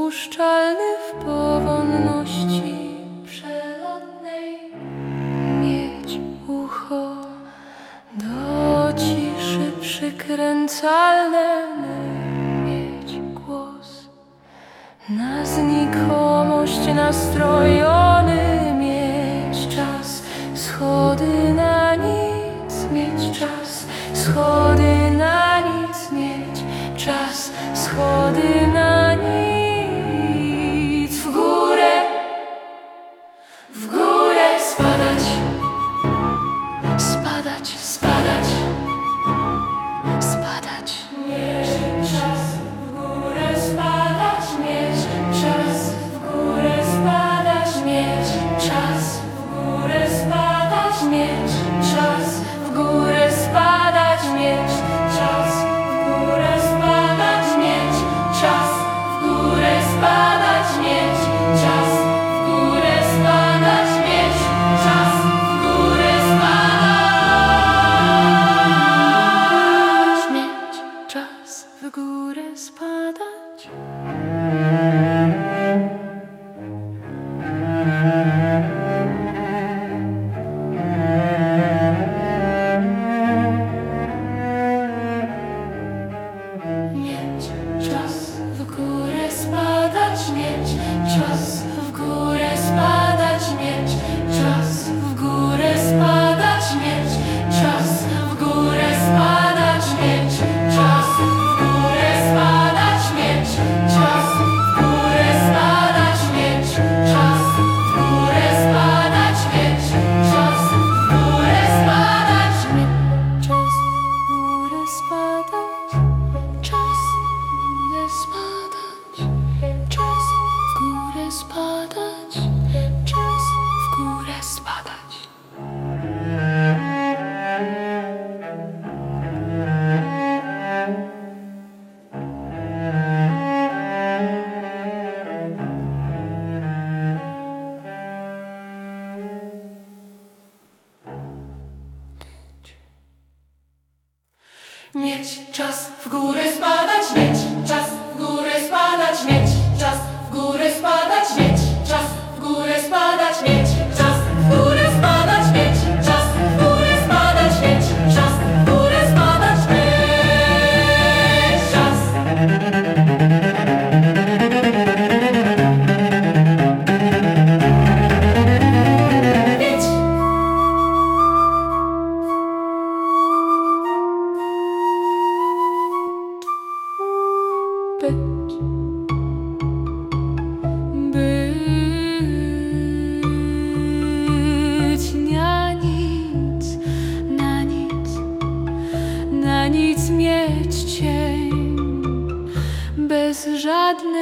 niedopuszczalny w powolności przelotnej. Mieć ucho do ciszy przykręcalne, mieć głos na znikomość nastrojony, mieć czas, schody na nic, mieć czas, schody na nic, mieć czas, schody na nic. W górę spadać, spadać, spadać, spadać. Mieć czas, w górę spadać, mieć czas, w górę spadać, mieć czas, w górę spadać, mieć czas, w górę spadać, mieć czas, w górę spadać, mieć czas, w górę spadać, mieć czas, w górę spadać, mieć czas, w górę spadać, mieć czas, w górę spadać. Mieć czas, w górę spadać, mieć czas, w górę spadać, mieć czas, w górę spadać, mieć czas, w górę spadać, mieć czas, w górę spadać, mieć czas, w górę spadać, mieć czas, w górę spadać, mieć czas, w górę spadać, mieć czas, w górę spadać. Czas w górę spadać, czas w górę spadać, czas w górę spadać. Mieć czas w górę spadać, mieć czas w górę spadać, mieć czas w górę spadać, mieć czas w górę spadać, mieć czas w górę spadać, mieć czas w górę spadać, mieć czas w górę spadać, mieć czas. Mieć. Być na nic, na nic, na nic mieć cień, bez żadnej